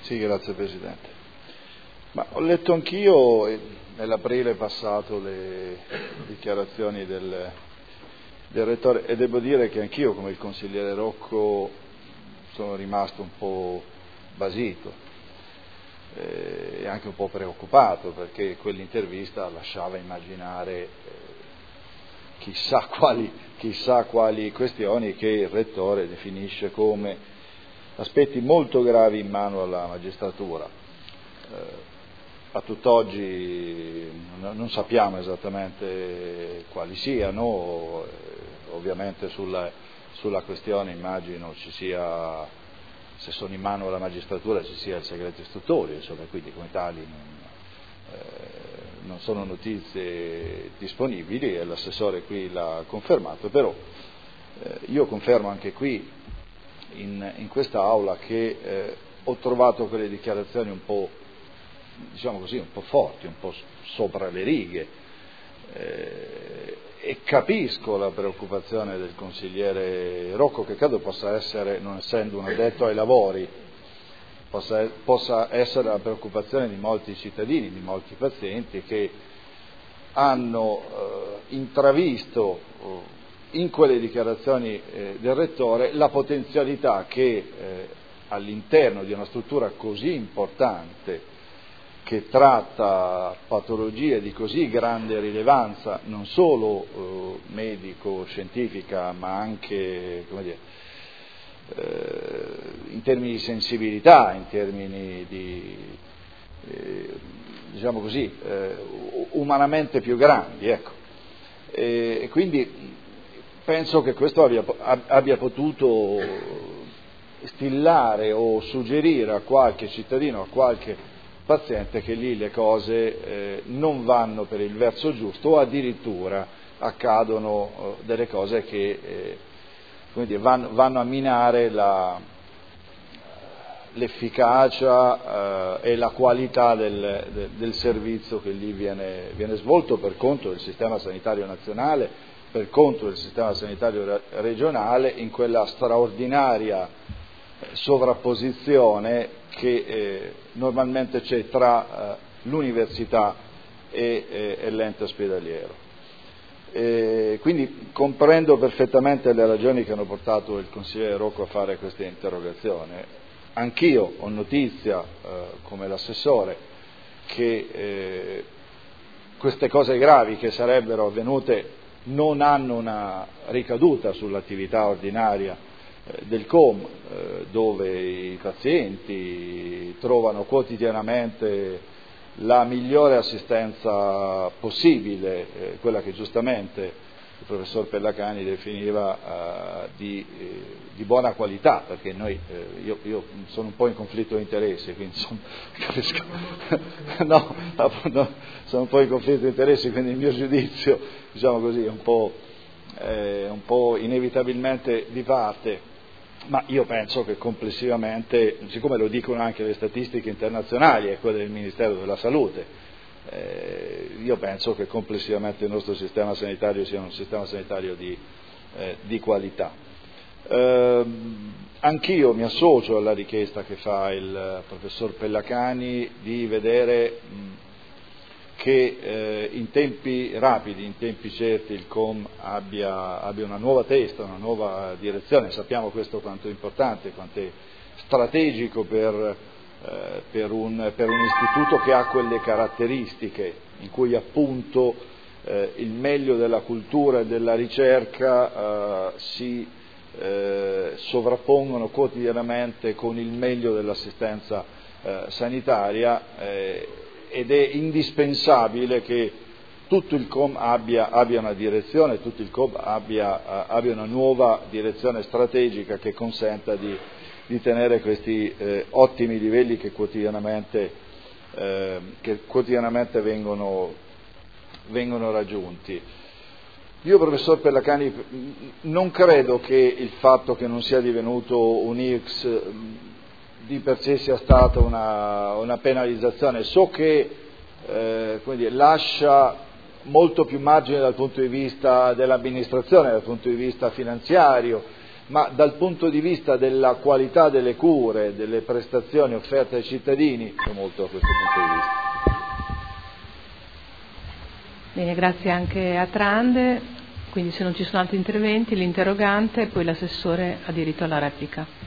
Sì, grazie Presidente. Ma ho letto anch'io nell'aprile passato le dichiarazioni del Rettore e devo dire che anch'io, come il consigliere Rocco, sono rimasto un po' basito e anche un po' preoccupato, perché quell'intervista lasciava immaginare chissà quali questioni che il Rettore definisce come aspetti molto gravi in mano alla magistratura. A tutt'oggi non sappiamo esattamente quali siano, ovviamente sulla questione immagino ci sia, se sono in mano alla magistratura, ci sia il segreto istruttorio, insomma, quindi come tali non sono notizie disponibili e l'assessore qui l'ha confermato, però io confermo anche qui in questa aula che ho trovato quelle dichiarazioni un po', diciamo così, un po' forti, un po' sopra le righe, e capisco la preoccupazione del consigliere Rocco, che credo possa essere, non essendo un addetto ai lavori, possa essere la preoccupazione di molti cittadini, di molti pazienti che hanno intravisto in quelle dichiarazioni del Rettore la potenzialità che all'interno di una struttura così importante, che tratta patologie di così grande rilevanza, non solo medico-scientifica, ma anche, come dire, in termini di sensibilità, in termini di, diciamo così, umanamente più grandi, ecco. E quindi penso che questo abbia potuto stillare o suggerire a qualche cittadino, a qualche paziente, che lì le cose non vanno per il verso giusto, o addirittura accadono delle cose che come dire, vanno a minare l'efficacia e la qualità del servizio che lì viene svolto per conto del sistema sanitario nazionale, per conto del sistema sanitario regionale, in quella straordinaria sovrapposizione che normalmente c'è tra l'università e l'ente ospedaliero. Quindi comprendo perfettamente le ragioni che hanno portato il consigliere Rocco a fare questa interrogazione. Anch'io ho notizia, come l'assessore, che queste cose gravi che sarebbero avvenute non hanno una ricaduta sull'attività ordinaria del COM, dove i pazienti trovano quotidianamente la migliore assistenza possibile, quella che giustamente il professor Pellacani definiva di buona qualità, perché io sono un po' in conflitto di interessi, quindi capisco, no, sono un po' in conflitto di interessi, quindi il mio giudizio, diciamo così, è un po' inevitabilmente di parte. Ma io penso che complessivamente, siccome lo dicono anche le statistiche internazionali e quelle del Ministero della Salute, io penso che complessivamente il nostro sistema sanitario sia un sistema sanitario di qualità. Anch'io mi associo alla richiesta che fa il professor Pellacani di vedere che in tempi rapidi, in tempi certi, il COM abbia una nuova testa, una nuova direzione. Sappiamo questo quanto è importante, quanto è strategico per un istituto che ha quelle caratteristiche, in cui appunto il meglio della cultura e della ricerca si sovrappongono quotidianamente con il meglio dell'assistenza sanitaria, ed è indispensabile che tutto il COM abbia una direzione, tutto il COM abbia una nuova direzione strategica che consenta di tenere questi ottimi livelli che quotidianamente vengono raggiunti. Io, professor Pellacani, non credo che il fatto che non sia divenuto un IRCS di per sé sia stata una penalizzazione. So che come dire, lascia molto più margine dal punto di vista dell'amministrazione, dal punto di vista finanziario, ma dal punto di vista della qualità delle cure, delle prestazioni offerte ai cittadini, molto a questo punto di vista. Bene, grazie anche a Trande. Quindi se non ci sono altri interventi, l'interrogante e poi l'assessore ha diritto alla replica.